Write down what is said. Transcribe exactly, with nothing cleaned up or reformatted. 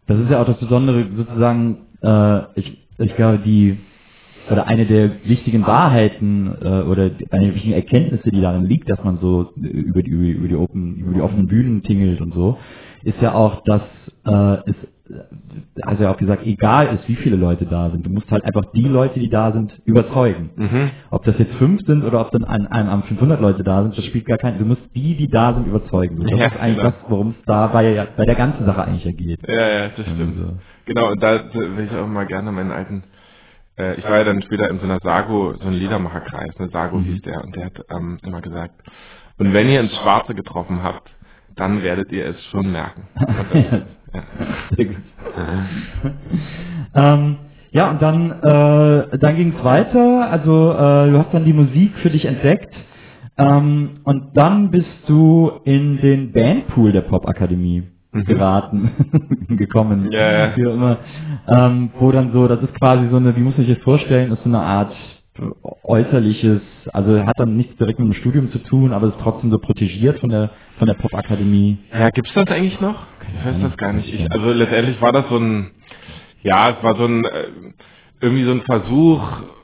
Das ist ja auch das Besondere, sozusagen, äh, ich, ich glaube, die, oder eine der wichtigen Wahrheiten äh, oder eine der wichtigen Erkenntnisse, die darin liegt, dass man so über die, über die, Open, über die offenen Bühnen tingelt und so, ist ja auch, dass äh, es, also ja auch gesagt, egal ist, wie viele Leute da sind. Du musst halt einfach die Leute, die da sind, überzeugen. Mhm. Ob das jetzt fünf sind oder ob dann an einem an fünfhundert Leute da sind, das spielt gar keinen. Du musst die, die da sind, überzeugen. Das Ja, ist eigentlich genau. das, worum es da bei, bei der ganzen Sache eigentlich ja geht. Ja, ja, das stimmt. Also. Genau, und da will ich auch mal gerne meinen alten, äh, ich war ja dann später in so einer Sago, so ein Liedermacherkreis, ne, Sago Mhm. hieß der, und der hat ähm, immer gesagt, und wenn ihr ins Schwarze getroffen habt, dann werdet ihr es schon merken. Ja. Sehr gut. ähm, ja, und dann, äh, dann ging es weiter. Also äh, du hast dann die Musik für dich entdeckt. Ähm, und dann bist du in den Bandpool der Popakademie Mhm. geraten, gekommen, Ja, ja. wie auch immer. Ähm, wo dann so, das ist quasi so eine, wie muss man sich das vorstellen, ist so eine Art äußerliches, also hat dann nichts direkt mit dem Studium zu tun, aber ist trotzdem so protegiert von der von der Popakademie. Ja, gibt's das eigentlich noch? Ich weiß das gar nicht. Ich, also letztendlich war das so ein, ja, es war so ein, äh, irgendwie so ein Versuch,